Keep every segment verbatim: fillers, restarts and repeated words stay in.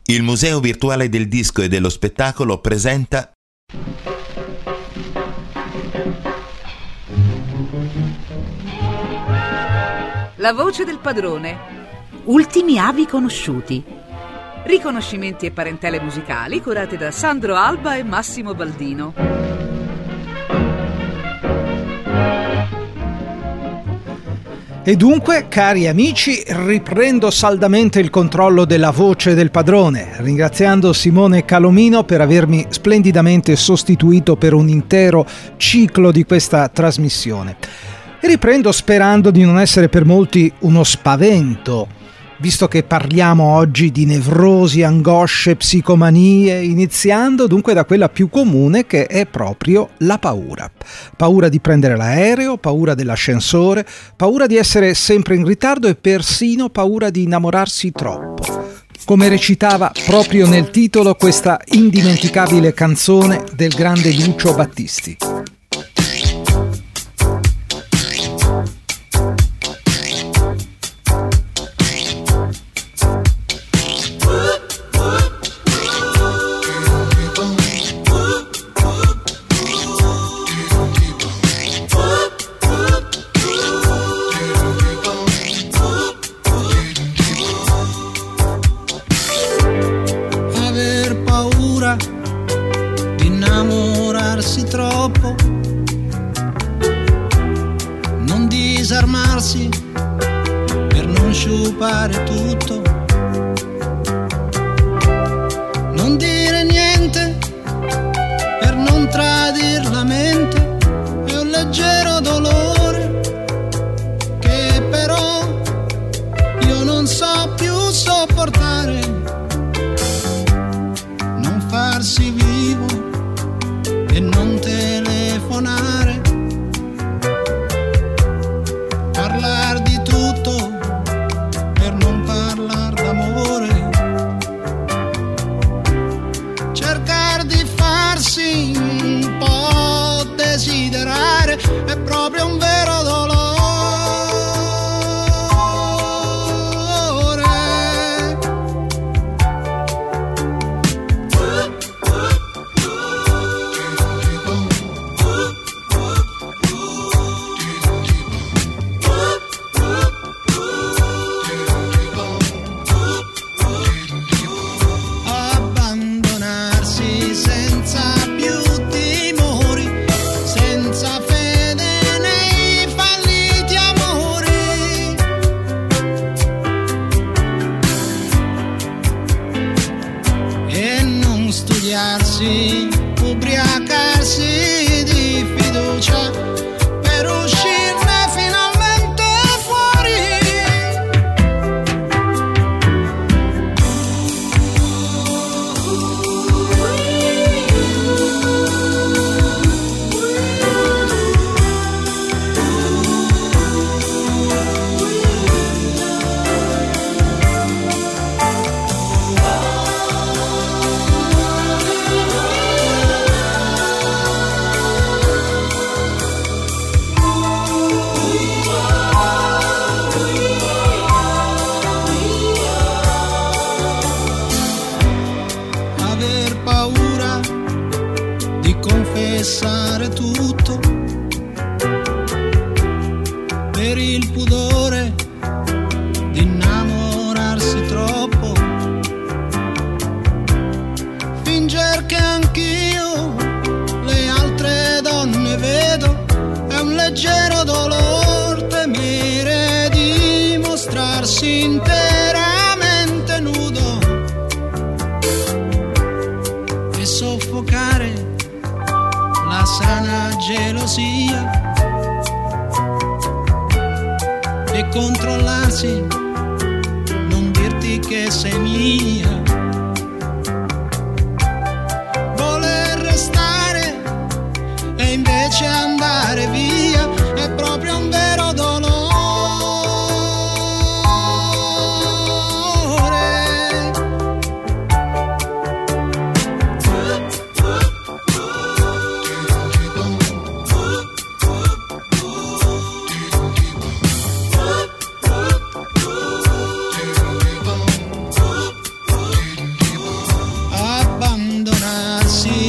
Il Museo Virtuale del Disco e dello Spettacolo presenta La voce del padrone. Ultimi avi conosciuti. Riconoscimenti e parentele musicali curate da Sandro Alba e Massimo Baldino. E dunque, cari amici, riprendo saldamente il controllo della voce del padrone, ringraziando Simone Calomino per avermi splendidamente sostituito per un intero ciclo di questa trasmissione. E riprendo sperando di non essere per molti uno spavento, visto che parliamo oggi di nevrosi, angosce, psicomanie, iniziando dunque da quella più comune, che è proprio la paura. Paura di prendere l'aereo, paura dell'ascensore, paura di essere sempre in ritardo e persino paura di innamorarsi troppo. Come recitava proprio nel titolo questa indimenticabile canzone del grande Lucio Battisti. Troppo, non disarmarsi per non sciupare tutto, non dire niente per non tradir la mente, è un leggero dolore che però io non so più sopportare, non farsi vivo e non telefonare, parlar di tutto per non parlar d'amore, cercare di farsi un po' desiderare, è proprio un vero dolore. Ubriacarsi di fiducia per uscirne finalmente fuori. Confessare tutto per il pudore di innamorarsi troppo, finger che anch'io le altre donne vedo, è un leggero dolore temere di mostrarsi interamente nudo e soffocare la sana gelosia e controllarsi, non dirti che sei mia, voler restare e invece andare via, è proprio un vero dolore.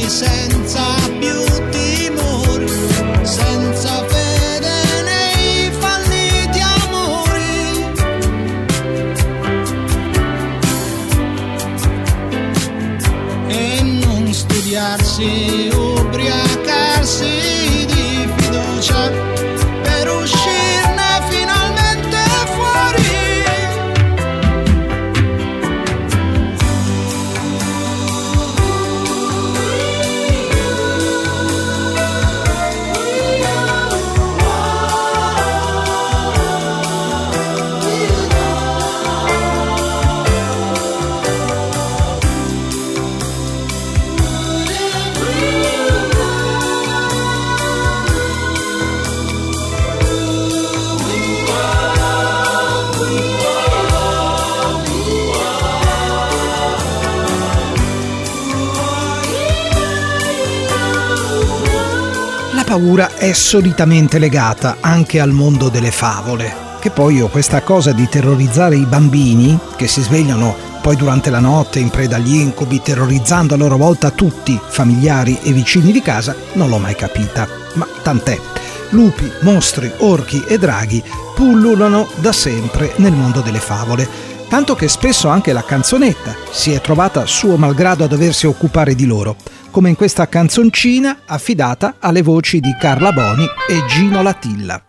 senza più timori, senza fede nei falliti amori. E non studiarsi, ubriacarsi di fiducia per uscirne finalmente fuori. La paura è solitamente legata anche al mondo delle favole, che poi io questa cosa di terrorizzare i bambini che si svegliano poi durante la notte in preda agli incubi, terrorizzando a loro volta tutti, familiari e vicini di casa, non l'ho mai capita. Ma tant'è. Lupi, mostri, orchi e draghi pullulano da sempre nel mondo delle favole, tanto che spesso anche la canzonetta si è trovata suo malgrado a doversi occupare di loro, come in questa canzoncina affidata alle voci di Carla Boni e Gino Latilla.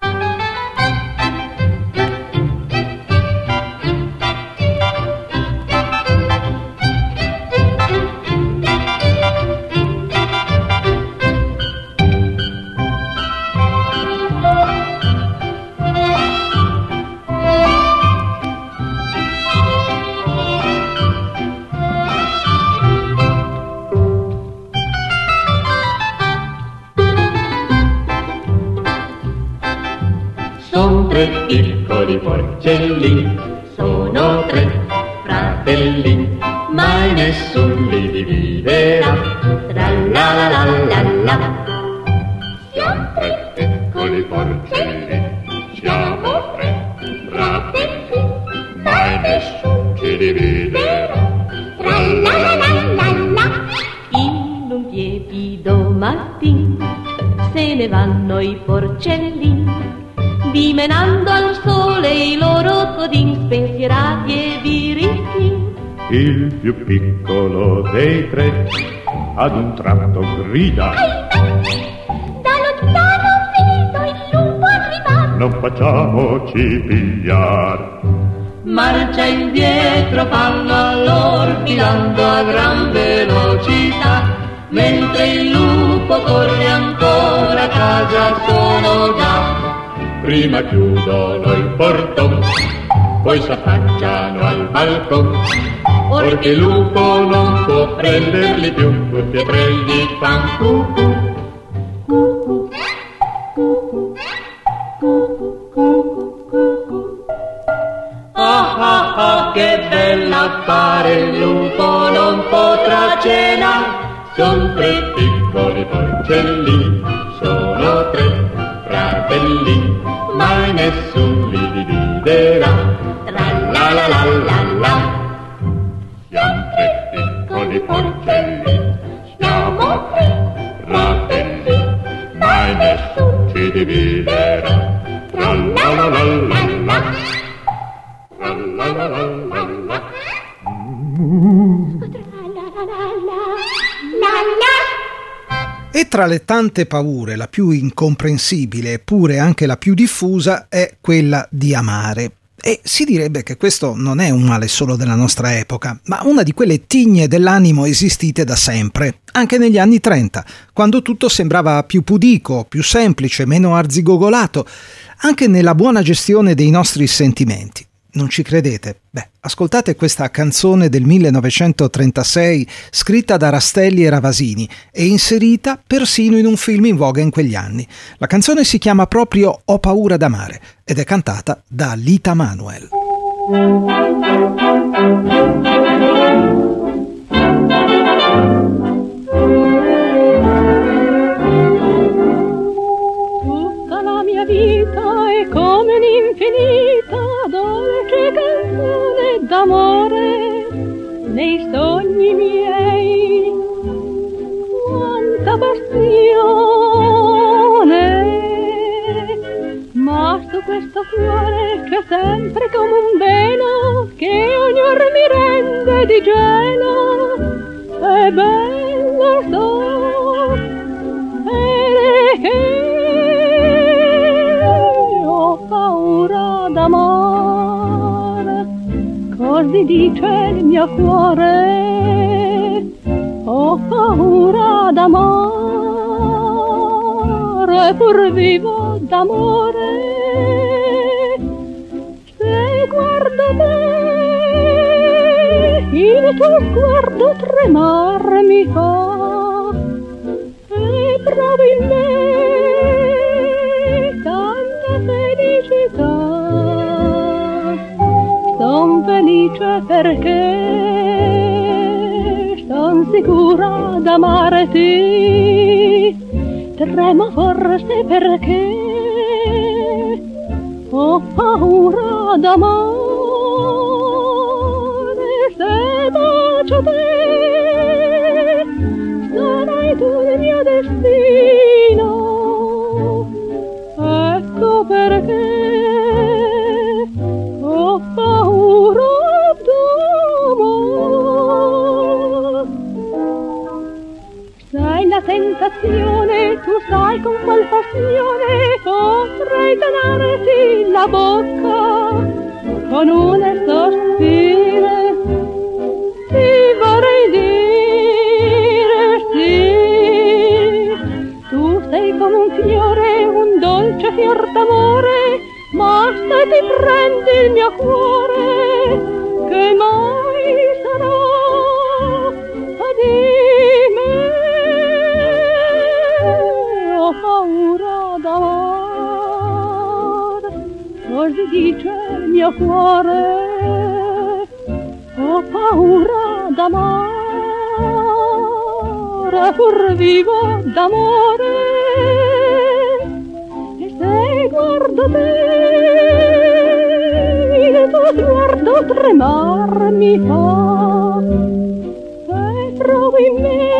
Piccoli porcellini, sono tre fratelli, mai nessun li dividerà. Tra la la la la la. Siamo tre piccoli porcellini, siamo tre fratelli, mai nessun ci dividerà. Tra la la la la la. In un tiepido mattin se ne vanno i porcellini, dimenando al sole i loro codin spensierati e diritti. Il più piccolo dei tre ad un tratto grida: da lontano ho finito il lupo arrivato. Non facciamoci pigliar. Marcia indietro fanno all'orbilando a gran velocità, mentre il lupo corre ancora a casa solo già. Prima chiudono il portone, poi s'affacciano al balcone, perché il lupo non può prenderli più, tutti e tre gli fan cucù. Cucù, cucù, cucù, cucù, cucù. Ah ah ah, che bella appare, il lupo non potrà cenare. Son tre piccoli porcellini, sono tre fratelli, mai nessun li dividerà. Tra la la la la la. Siamo tre piccoli porcelli, siamo tre fratelli, mai nessun ci dividerà. Tra la la la la la. Tra la la la la la. E tra le tante paure, la più incomprensibile eppure anche la più diffusa è quella di amare. E si direbbe che questo non è un male solo della nostra epoca, ma una di quelle tigne dell'animo esistite da sempre, anche negli anni trenta, quando tutto sembrava più pudico, più semplice, meno arzigogolato, anche nella buona gestione dei nostri sentimenti. Non ci credete? Beh, ascoltate questa canzone del millenovecentotrentasei scritta da Rastelli e Ravasini e inserita persino in un film in voga in quegli anni. La canzone si chiama proprio Ho paura d'amare ed è cantata da Lita Manuel. Tutta la mia vita è come un'infinita dolce canzone d'amore nei sogni miei. passione, ma su questo cuore c'è sempre come un velo che ognor mi rende di gelo. E bello so perché ho paura d'amore, così dice il mio cuore. Ho paura d'amore, pur vivo d'amore. Se guardo te, il tuo sguardo tremar mi fa, e provo in me tanta felicità. Son felice perché son sicura d'amarti, tremo forse perché ho paura d'amore. Se bacio te, sarai tu il mio destino, ecco perché ho paura d'amore. Sei la tentazione, tu sai con qual passione potrei donarti la bocca con un sospiro. Ti vorrei dire sì, tu sei come un fiore, un dolce fior d'amore, ma se ti prendi il mio cuore, che mai sarà di me? Ho paura d'amore, così dice il mio cuore. Ho paura d'amore, pur vivo d'amore. E se guardo te, il tuo sguardo tremar mi fa, e trovo in me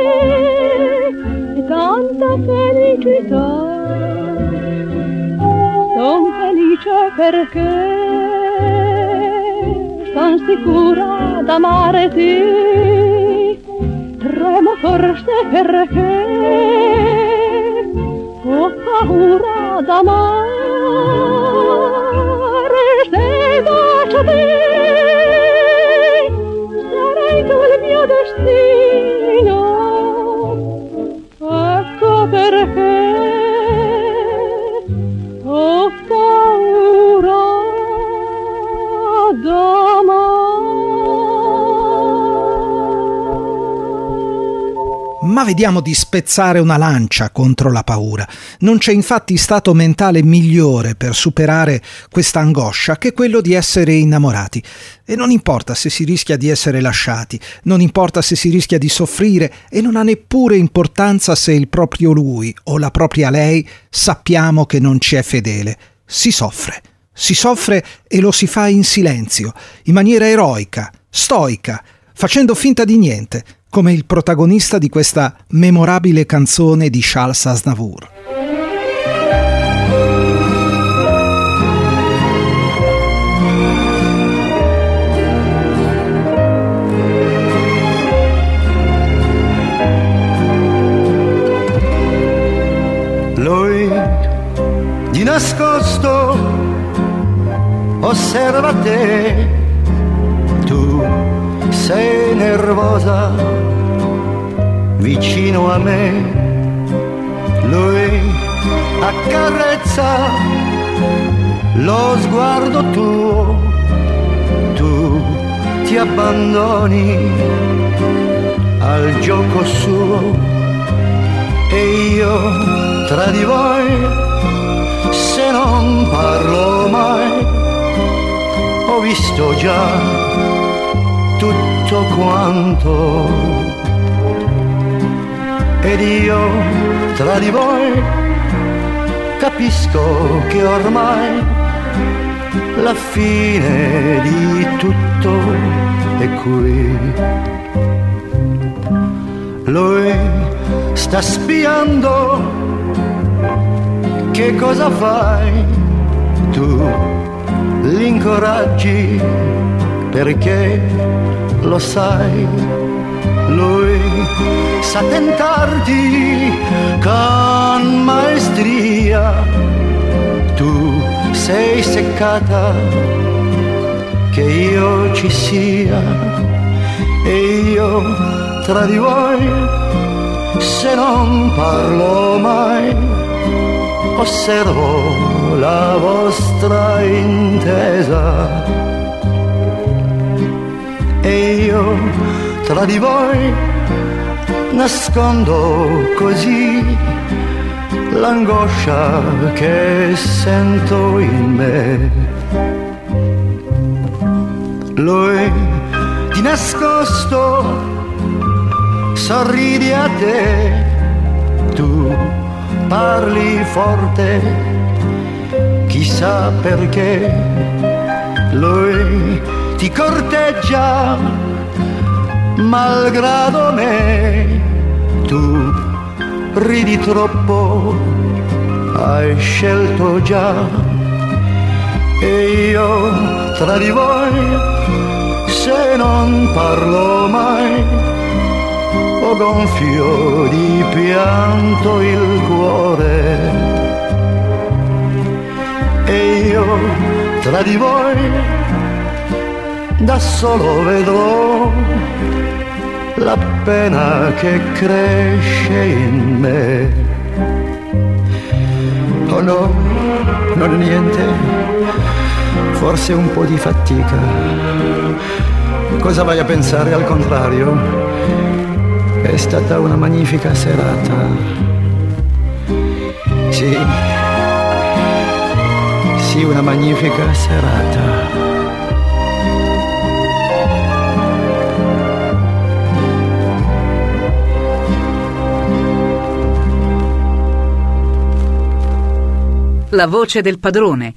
tanta felicità. Son felice perché son sicura d'amarti, tremo forse perché ho paura d'amare. Se bacio te, sarai tu il mio destino, ecco perché ho paura d'amare. Ma vediamo di spezzare una lancia contro la paura. Non c'è infatti stato mentale migliore per superare questa angoscia che quello di essere innamorati. E non importa se si rischia di essere lasciati, non importa se si rischia di soffrire, e non ha neppure importanza se il proprio lui o la propria lei sappiamo che non ci è fedele. Si soffre. Si soffre e lo si fa in silenzio, in maniera eroica, stoica, facendo finta di niente, come il protagonista di questa memorabile canzone di Charles Aznavour. Lui di nascosto osserva te, tu sei nervosa vicino a me, lui accarezza lo sguardo tuo, tu ti abbandoni al gioco suo, e io tra di voi, se non parlo mai, ho visto già tutto quanto, ed io tra di voi capisco che ormai la fine di tutto è qui. Lui sta spiando. Che cosa fai? Tu l'incoraggi perché lo sai, lui sa tentarti con maestria. Tu sei seccata che io ci sia e io tra di voi, se non parlo mai, osservo la vostra intesa. E io tra di voi nascondo così l'angoscia che sento in me. Lui di nascosto sorride a te, tu parli forte, chissà perché. Lui ti corteggia malgrado me, tu ridi troppo, hai scelto già. E io tra di voi, se non parlo mai, ho gonfio di pianto il cuore. E io tra di voi da solo vedrò la pena che cresce in me. Oh no, non è niente, forse un po' di fatica. Cosa vai a pensare? Al contrario, è stata una magnifica serata. Sì, sì, una magnifica serata. La voce del padrone.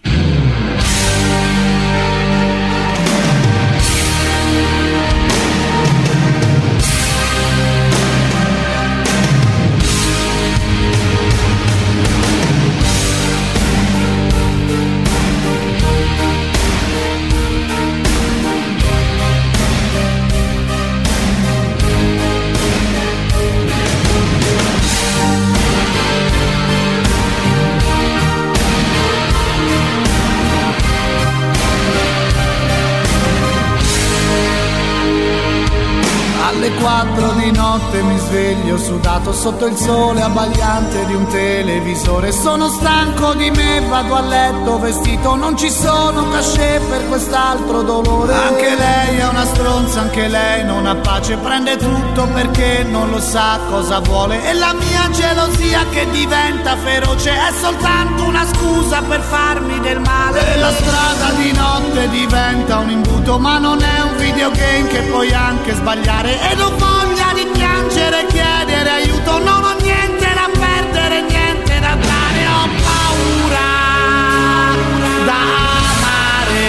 Quattro di notte mi sveglio sudato sotto il sole abbagliante di un televisore. Sono stanco di me, vado a letto vestito, non ci sono cachet per quest'altro dolore. Anche lei è una stronza, anche lei non ha pace, prende tutto perché non lo sa cosa vuole. E la mia gelosia che diventa feroce è soltanto una scusa per farmi del male. E la strada di notte diventa un imbuto, ma non è un videogame che puoi anche sbagliare. E non voglia di piangere, chiedere aiuto, non ho niente da perdere, niente da dare, ho paura da amare,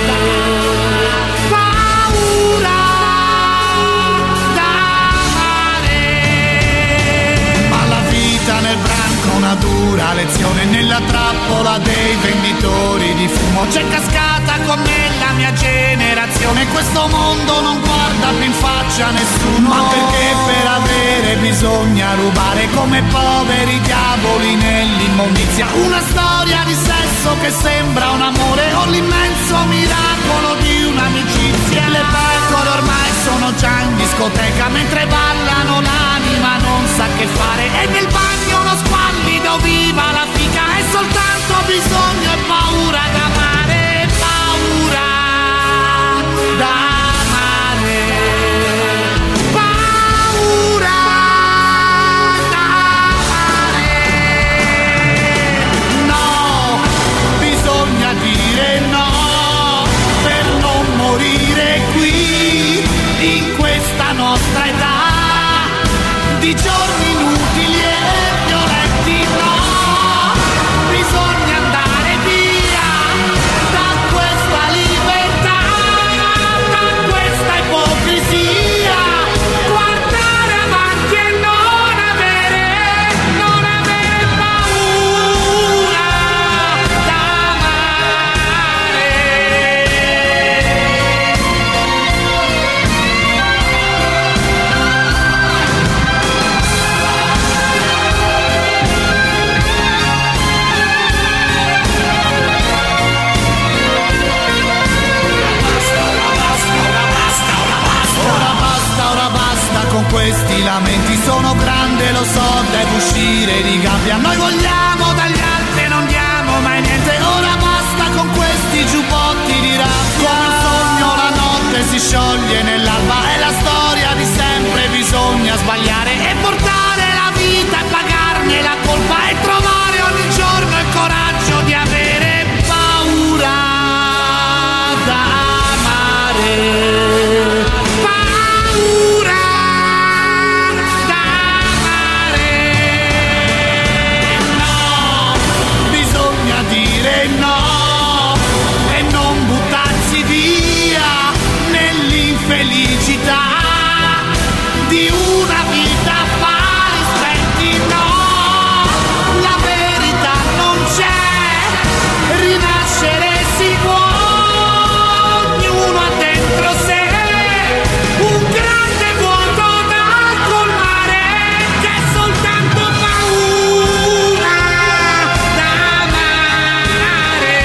paura da amare. Ma la vita nel branco è una dura lezione, nella trappola dei venditori di fumo c'è cascata con me la mia generazione. Questo mondo non guarda più in faccia nessuno, ma perché per avere bisogna rubare come poveri diavoli nell'immondizia. Una storia di sesso che sembra un amore o l'immenso miracolo di un'amicizia. Le pecore ormai sono già in discoteca, mentre ballano l'anima non sa che fare. E nel bagno uno squallido viva la fica, è soltanto bisogno e paura da amare, paura da amare, paura da amare. No, bisogna dire no per non morire qui in questa nostra età di giorni inutili e violenti. No, bisogna andare via da questa libertà, da questa ipocrisia, guardare avanti e non avere questi lamenti, sono grande, lo so, devo uscire di gabbia. Noi vogliamo dagli altri, non diamo mai niente. Ora basta con questi giubbotti di rabbia. Come un sogno la notte si scioglie nell'alba. È la storia di sempre, bisogna sbagliare e portare la vita e pagarne la colpa e trovare ogni giorno il coraggio di avere paura da amare. Felicità di una vita pari spenti, no, la verità non c'è, rinascere si può, ognuno ha dentro sé un grande vuoto da colmare, che è soltanto paura da amare.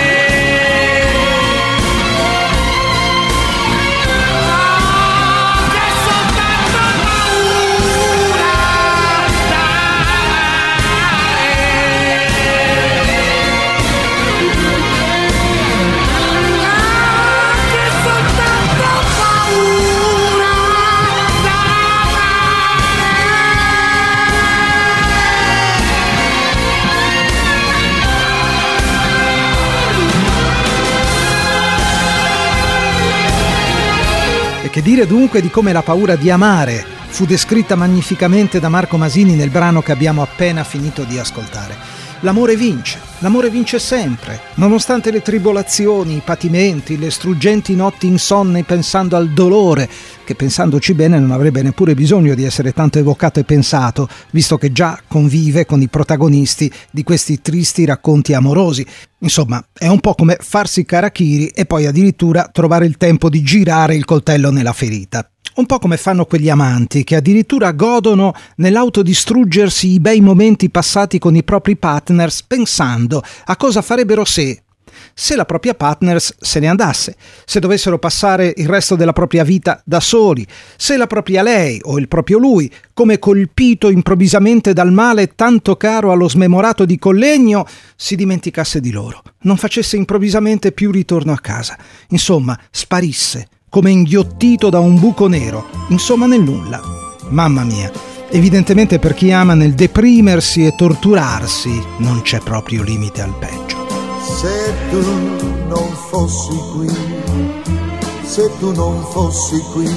Che dire dunque di come la paura di amare fu descritta magnificamente da Marco Masini nel brano che abbiamo appena finito di ascoltare. L'amore vince, l'amore vince sempre, nonostante le tribolazioni, i patimenti, le struggenti notti insonni pensando al dolore, che pensandoci bene non avrebbe neppure bisogno di essere tanto evocato e pensato, visto che già convive con i protagonisti di questi tristi racconti amorosi. Insomma, è un po' come farsi karakiri e poi addirittura trovare il tempo di girare il coltello nella ferita. Un po' come fanno quegli amanti che addirittura godono nell'autodistruggersi i bei momenti passati con i propri partners pensando a cosa farebbero se... se la propria partners se ne andasse, se dovessero passare il resto della propria vita da soli, se la propria lei o il proprio lui, come colpito improvvisamente dal male tanto caro allo smemorato di Collegno, si dimenticasse di loro, non facesse improvvisamente più ritorno a casa, insomma, sparisse, come inghiottito da un buco nero, insomma nel nulla. Mamma mia, evidentemente per chi ama nel deprimersi e torturarsi non c'è proprio limite al peggio. Se tu non fossi qui, se tu non fossi qui,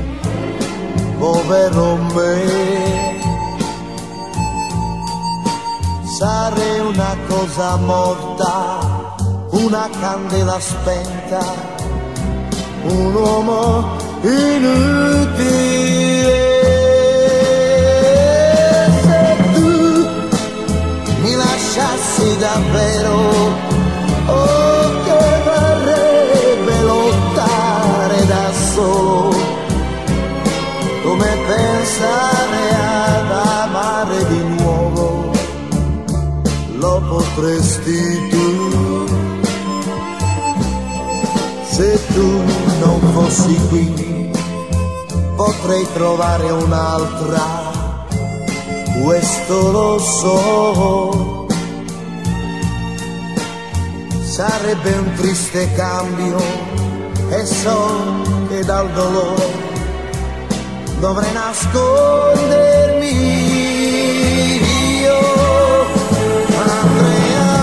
povero me, sarei una cosa morta, una candela spenta, un uomo inutile. Se tu mi lasciassi davvero, oh, che varrebbe lottare da solo, come pensare ad amare di nuovo, lo potresti tu. Se tu non fossi qui, potrei trovare un'altra, questo lo so. Sarebbe un triste cambio e so che dal dolore dovrei nascondermi. Io andrei a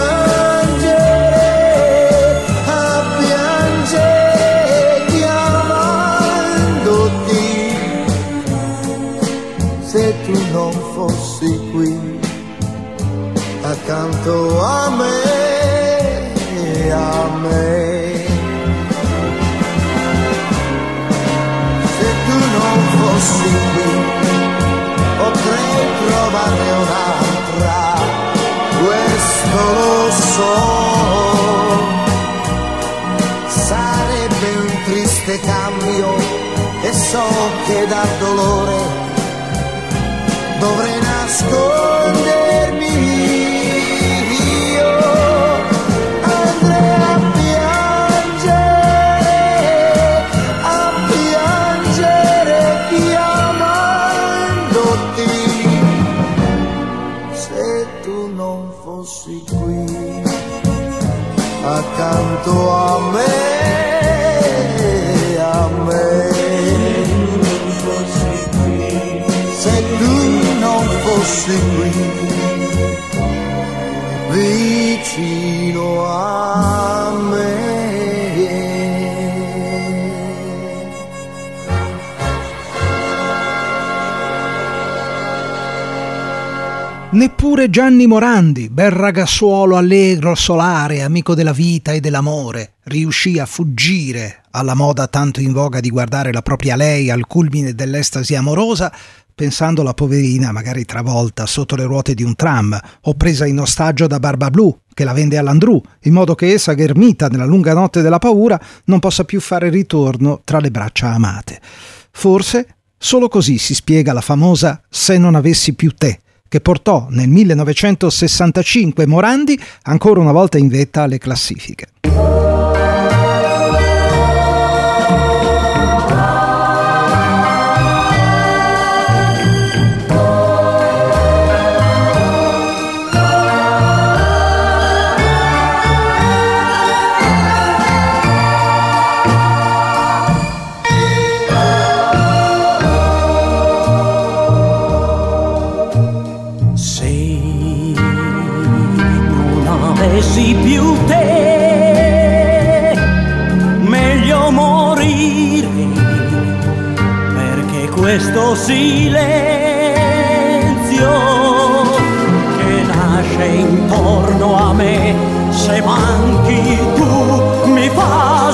piangere, a piangere chiamandoti. Se tu non fossi qui accanto a me, a me, se tu non fossi qui potrei trovare un'altra, questo lo so. Sarebbe un triste cambio e so che dal dolore dovrei nascondermi. Piangere, a piangere, chiama accanto a me, a me. Se tu non fossi qui, vicino a me. Neppure Gianni Morandi, bel ragazzuolo allegro, solare, amico della vita e dell'amore, riuscì a fuggire alla moda tanto in voga di guardare la propria lei al culmine dell'estasi amorosa, pensando la poverina magari travolta sotto le ruote di un tram o presa in ostaggio da Barbablù, che la vende all'Andrù, in modo che essa, ghermita nella lunga notte della paura, non possa più fare ritorno tra le braccia amate. Forse solo così si spiega la famosa "Se non avessi più te", che portò nel millenovecentosessantacinque Morandi ancora una volta in vetta alle classifiche. Più te, meglio morire, perché questo silenzio che nasce intorno a me, se manchi tu mi fa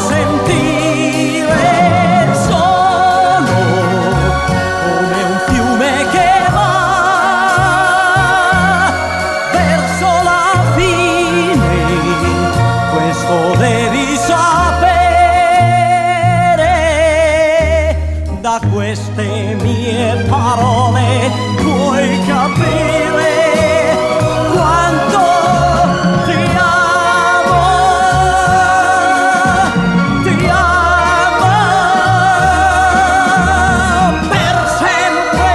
sentire solo come un fiume che devi sapere, da queste mie parole puoi capire quanto ti amo, ti amo per sempre,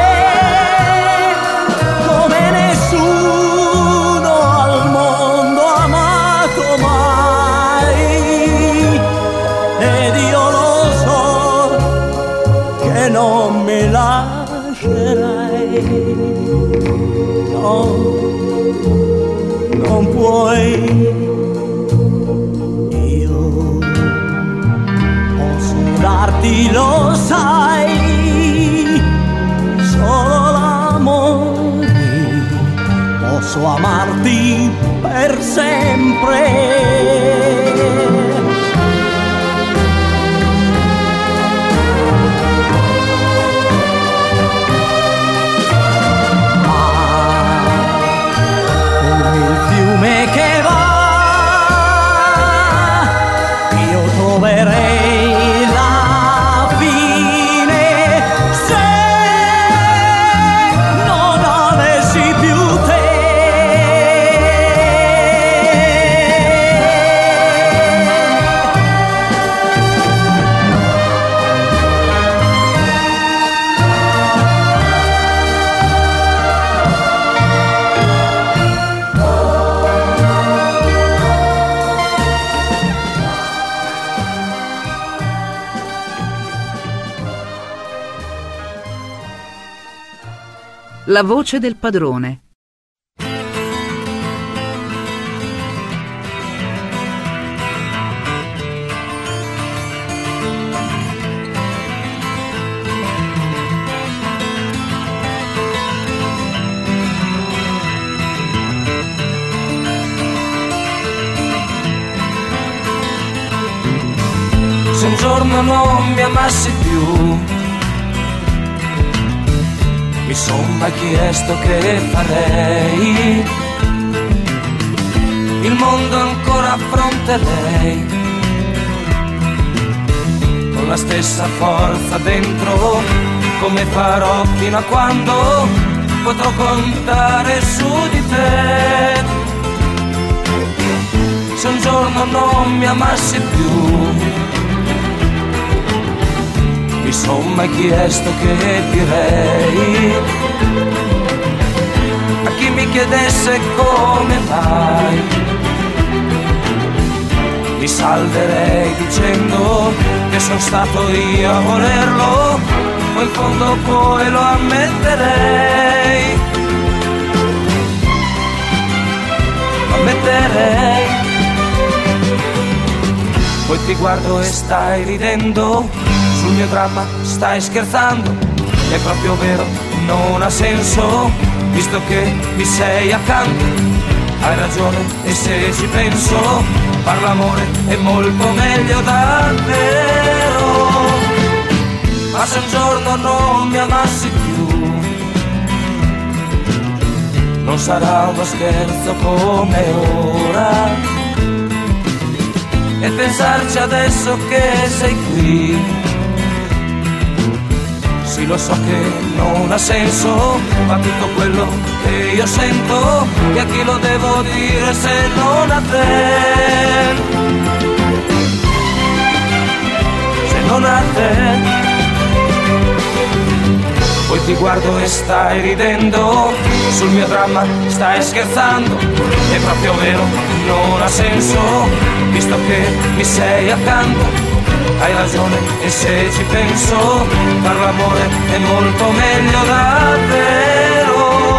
come nessuno al mondo ha amato mai. Ed io lo so che non mi lascerai, no, non puoi. Io posso darti, lo sai, solo l'amore, posso amarti per sempre. Che va, io troverei la fine se non avessi più te. La voce del padrone. Se un giorno non mi amassi più, mi son mai chiesto che farei. Il mondo ancora affronterei con la stessa forza dentro, come farò fino a quando potrò contare su di te. Se un giorno non mi amassi più, mi son mai chiesto che direi a chi mi chiedesse come mai mi salverei dicendo che sono stato io a volerlo, ma in fondo poi lo ammetterei, lo ammetterei. Poi ti guardo e stai ridendo, sul mio dramma stai scherzando, è proprio vero, non ha senso, visto che mi sei accanto, hai ragione e se ci penso, far l'amore è molto meglio davvero. Ma se un giorno non mi amassi più, non sarà uno scherzo come ora. E pensarci adesso che sei qui, sì lo so che non ha senso, ma tutto quello che io sento, e a chi lo devo dire se non a te, se non a te. Poi ti guardo e stai ridendo, sul mio dramma stai scherzando, è proprio vero, non ha senso, visto che mi sei accanto, hai ragione e se ci penso, far l'amore è molto meglio davvero.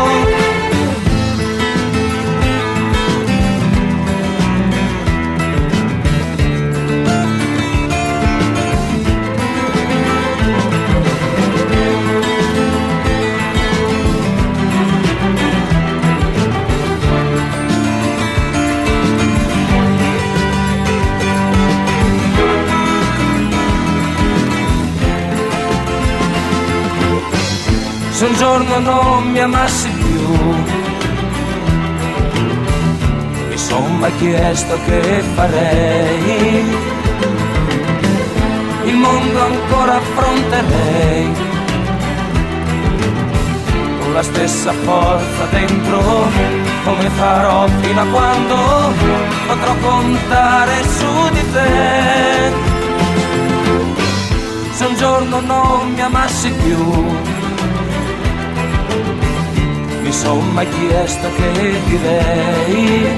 Se un giorno non mi amassi più, mi son mai chiesto che farei, il mondo ancora affronterei, con la stessa forza dentro, come farò fino a quando potrò contare su di te. Se un giorno non mi amassi più, mi son mai chiesto che direi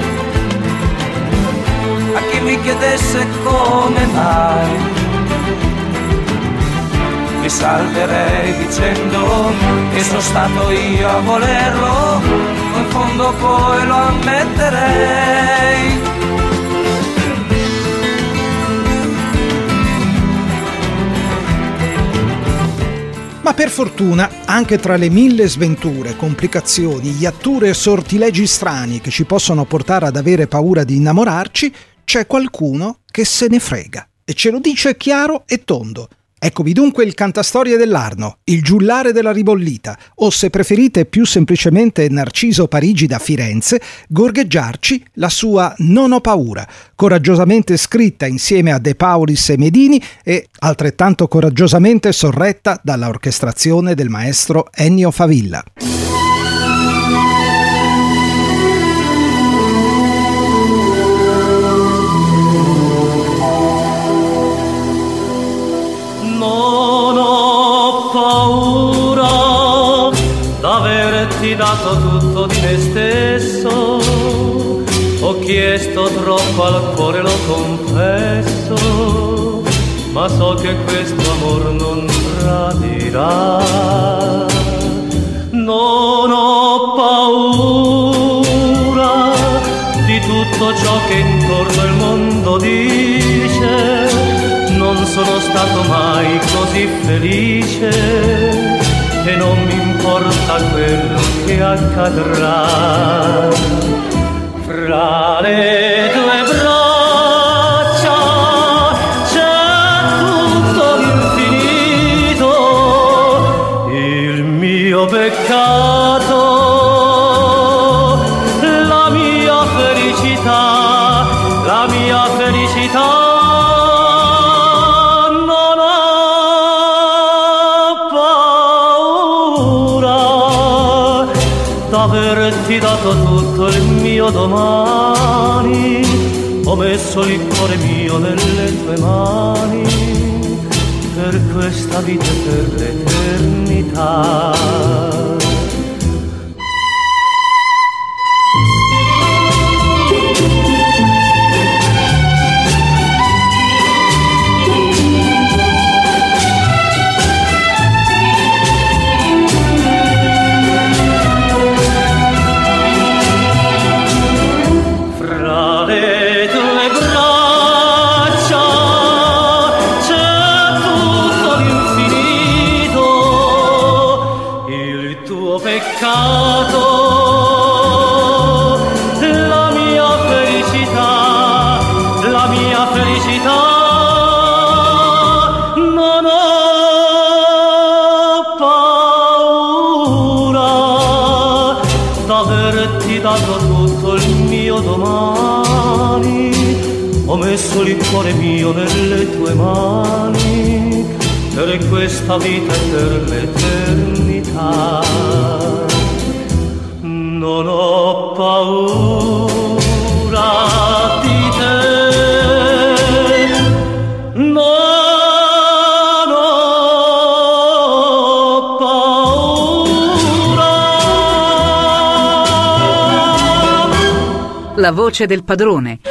a chi mi chiedesse come mai, mi salverei dicendo che sono stato io a volerlo, ma in fondo poi lo ammetterei. Ma per fortuna, anche tra le mille sventure, complicazioni, iatture e sortilegi strani che ci possono portare ad avere paura di innamorarci, c'è qualcuno che se ne frega e ce lo dice chiaro e tondo. Eccovi dunque il cantastorie dell'Arno, il giullare della ribollita, o se preferite più semplicemente Narciso Parigi da Firenze, gorgheggiarci la sua Non ho paura, coraggiosamente scritta insieme a De Paulis e Medini e altrettanto coraggiosamente sorretta dalla orchestrazione del maestro Ennio Favilla. D'averti dato tutto di me stesso, ho chiesto troppo al cuore, lo confesso, ma so che questo amor non tradirà. Non ho paura di tutto ciò che intorno il mondo dice, non sono stato mai così felice e non mi importa quello che accadrà. Fra le tue braccia c'è tutto l'infinito, il mio peccato, la mia felicità, la mia felicità. D'averti dato tutto il mio domani, ho messo il cuore mio nelle tue mani, per questa vita e per l'eternità. tuo peccato, la mia felicità, la mia felicità. Non ho paura d'averti dato tutto il mio domani, ho messo il cuore mio nelle tue mani, per questa vita e per l'eternità. Non ho paura di te, non ho paura. La voce del padrone.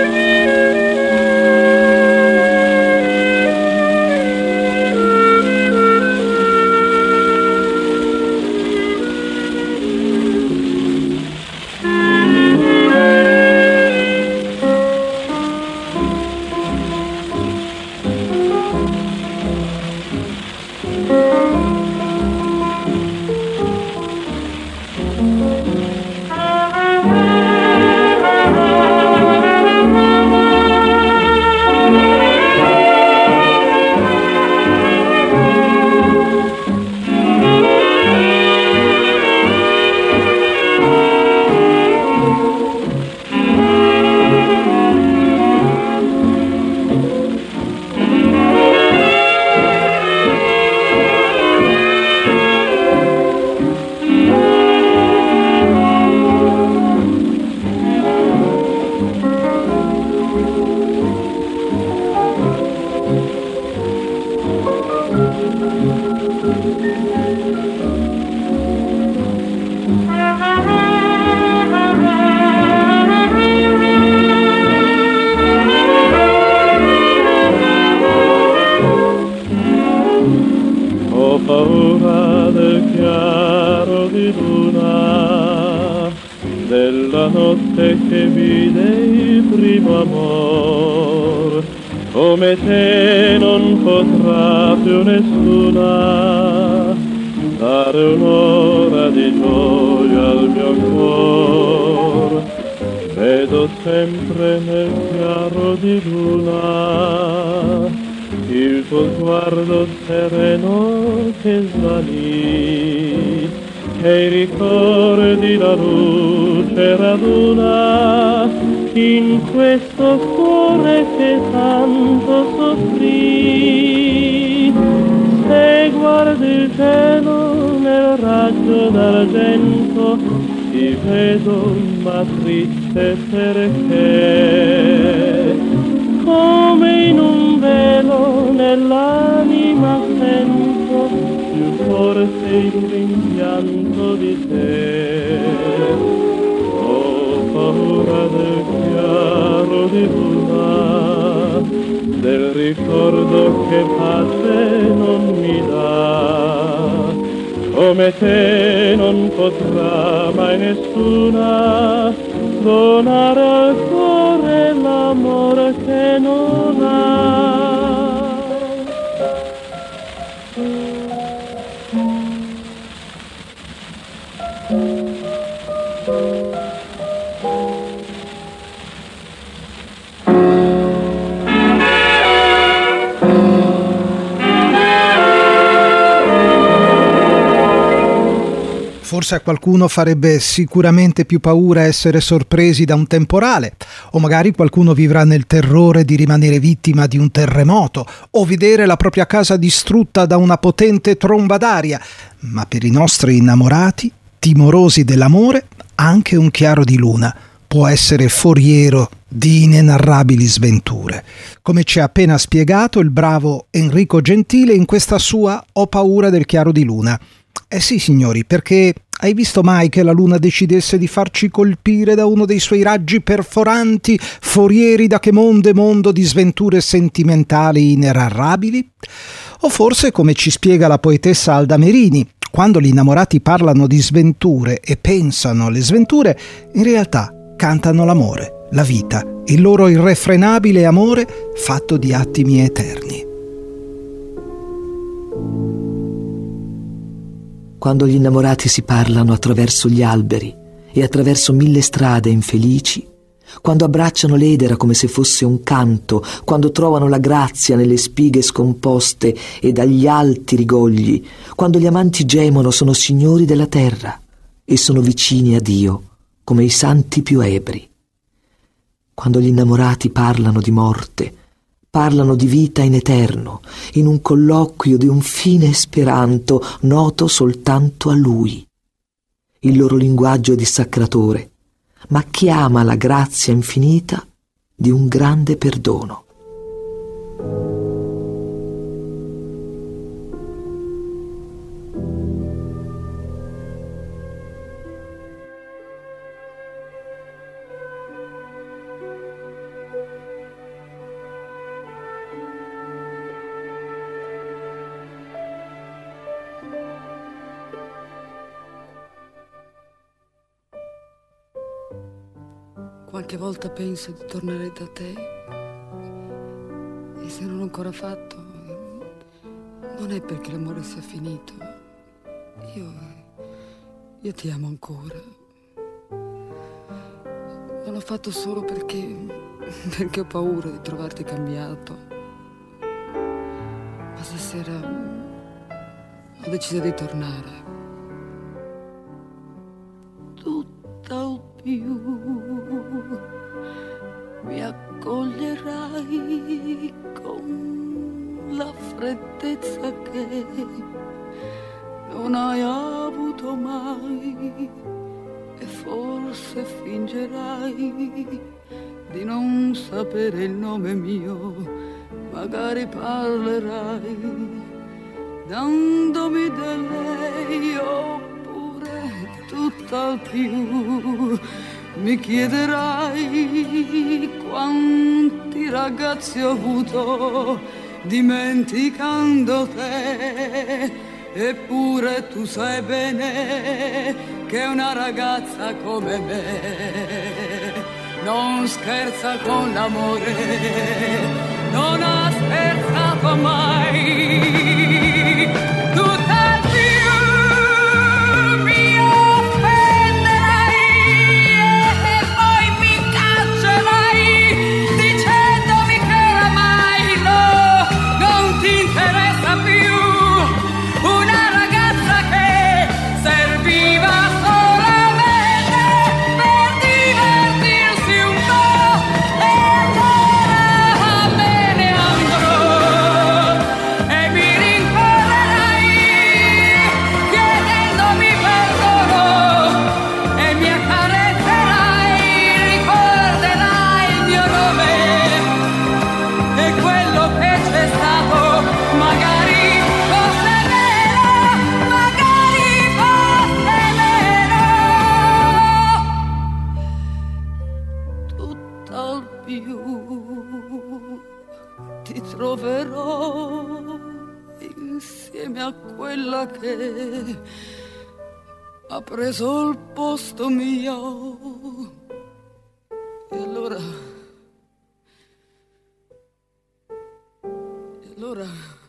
Ho paura del chiaro di luna, della notte che vide il primo amor. Come te non potrà più nessuna dare un'ora di gioia al mio cuor. Vedo sempre nel chiaro di luna il tuo sguardo sereno che svanì, e i ricordi la luce raduna in questo cuore che tanto soffrì. Se guardi il cielo nel raggio d'argento, ti vedo ma triste perché, come in un velo nell'anima sento più forte il rimpianto di te. Ho paura del chiaro di luna, del ricordo che pace non mi dà. Come te non potrà mai nessuna donare al cuore l'amore che non ha. Forse a qualcuno farebbe sicuramente più paura essere sorpresi da un temporale, o magari qualcuno vivrà nel terrore di rimanere vittima di un terremoto, o vedere la propria casa distrutta da una potente tromba d'aria. Ma per i nostri innamorati, timorosi dell'amore, anche un chiaro di luna può essere foriero di inenarrabili sventure, come ci ha appena spiegato il bravo Enrico Gentile in questa sua Ho paura del chiaro di luna. Eh sì, signori, perché hai visto mai che la luna decidesse di farci colpire da uno dei suoi raggi perforanti, forieri da che mondo e mondo di sventure sentimentali inenarrabili? O forse, come ci spiega la poetessa Alda Merini, quando gli innamorati parlano di sventure e pensano alle sventure, in realtà cantano l'amore, la vita, il loro irrefrenabile amore fatto di attimi eterni. quando gli innamorati si parlano attraverso gli alberi e attraverso mille strade infelici, quando abbracciano l'edera come se fosse un canto, quando trovano la grazia nelle spighe scomposte e dagli alti rigogli, quando gli amanti gemono sono signori della terra e sono vicini a Dio come i santi più ebri. Quando gli innamorati parlano di morte, parlano di vita in eterno, in un colloquio di un fine esperanto noto soltanto a lui. Il loro linguaggio è dissacratore, ma chiama la grazia infinita di un grande perdono. Qualche volta penso di tornare da te e se non l'ho ancora fatto non è perché l'amore sia finito. Io, io ti amo ancora. Non l'ho fatto solo perché, perché ho paura di trovarti cambiato. Ma stasera ho deciso di tornare. Tutt'al più mi accoglierai con la freddezza che non hai avuto mai e forse fingerai di non sapere il nome mio, magari parlerai dandomi del lei, oppure tutt'al più mi chiederai quanti ragazzi ho avuto dimenticando te, eppure tu sai bene che una ragazza come me non scherza con l'amore, non ha scherzato mai. Tutt'al più mi offenderai e poi mi caccerai dicendomi che oramai no, non ti interessa più una ragazza che serviva solamente per divertirsi un po', e allora me ne andrò e mi rincorrerai chiedendomi perdono e mi accarezzerai, ricorderai il mio nome e quello che c'è stato magari fosse vero, magari fosse vero. Tutt'al più ti troverò insieme a quella che ha preso il posto mio. E allora e allora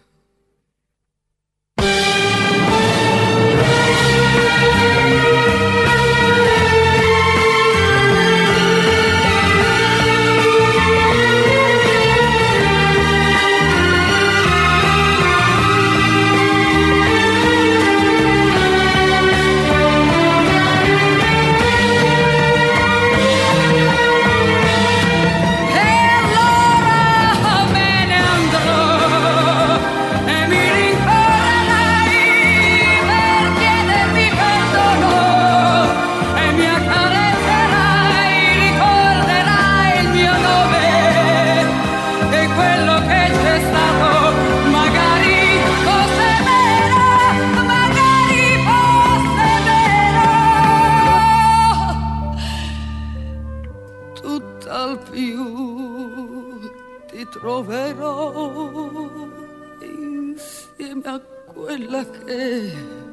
tutt'al più ti troverò insieme a quella che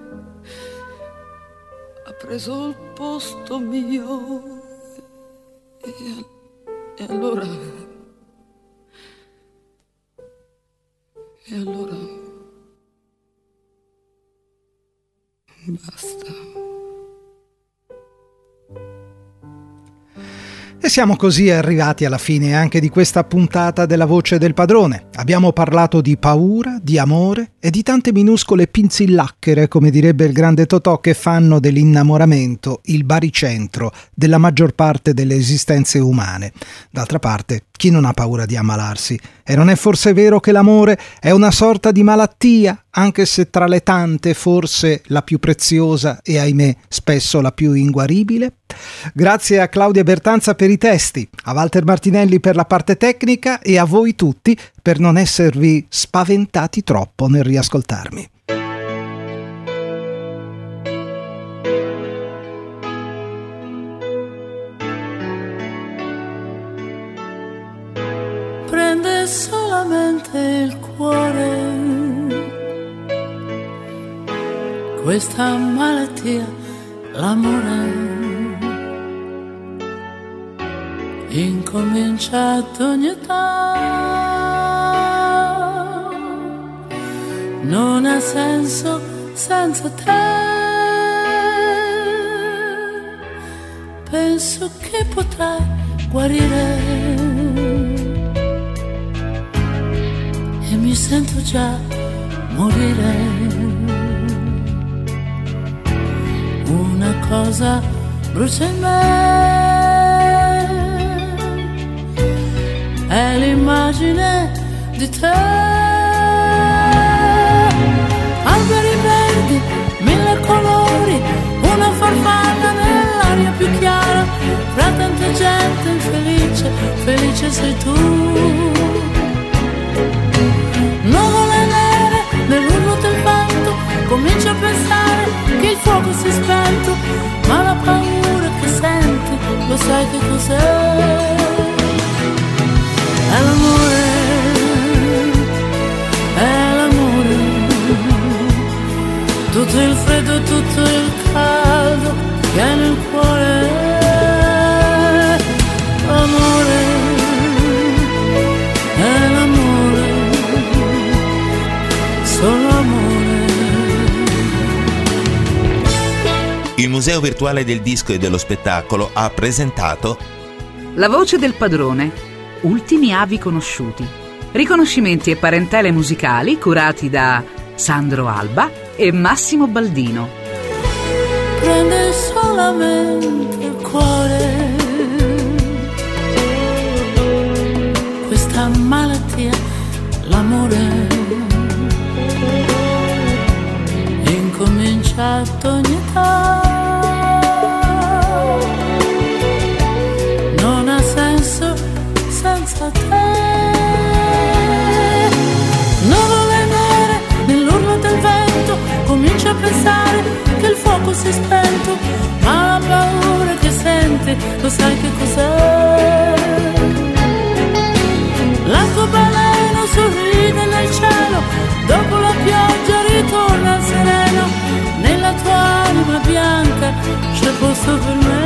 ha preso il posto mio. E, e allora e allora basta. E siamo così arrivati alla fine anche di questa puntata della Voce del Padrone. Abbiamo parlato di paura, di amore e di tante minuscole pinzillacchere, come direbbe il grande Totò, che fanno dell'innamoramento il baricentro della maggior parte delle esistenze umane. D'altra parte, chi non ha paura di ammalarsi? E non è forse vero che l'amore è una sorta di malattia, anche se tra le tante forse la più preziosa e ahimè spesso la più inguaribile? Grazie a Claudia Bertanza per i testi, a Walter Martinelli per la parte tecnica e a voi tutti per non esservi spaventati troppo nel riascoltarmi. Prende solamente il cuore questa malattia, l'amore. Incomincia ad ogni età, non ha senso senza te. Penso che potrai guarire e mi sento già morire. Una cosa brucia in me, è l'immagine di te. Alberi verdi, mille colori, una farfalla nell'aria più chiara, fra tanta gente infelice, felice sei tu. Nuvole nere nell'urlo del vento, comincio a pensare che il fuoco si è spento, ma la paura che senti, lo sai che cos'è? È l'amore, è l'amore, tutto il freddo, tutto il caldo che è nel cuore. Amore, è l'amore, solo amore. Il Museo Virtuale del Disco e dello Spettacolo ha presentato La Voce del Padrone, ultimi avi conosciuti. Riconoscimenti e parentele musicali curati da Sandro Alba e Massimo Baldino. Prende solamente il cuore questa malattia, l'amore. Incomincia ad ogni età, non ha senso senza te. Nuvole nere nell'urlo del vento, comincio a pensare che il fuoco si è spento, ma la paura che senti, lo sai che cos'è? L'arcobaleno sorride nel cielo, dopo la pioggia ritorna il sereno, nella tua anima bianca c'è posto per me.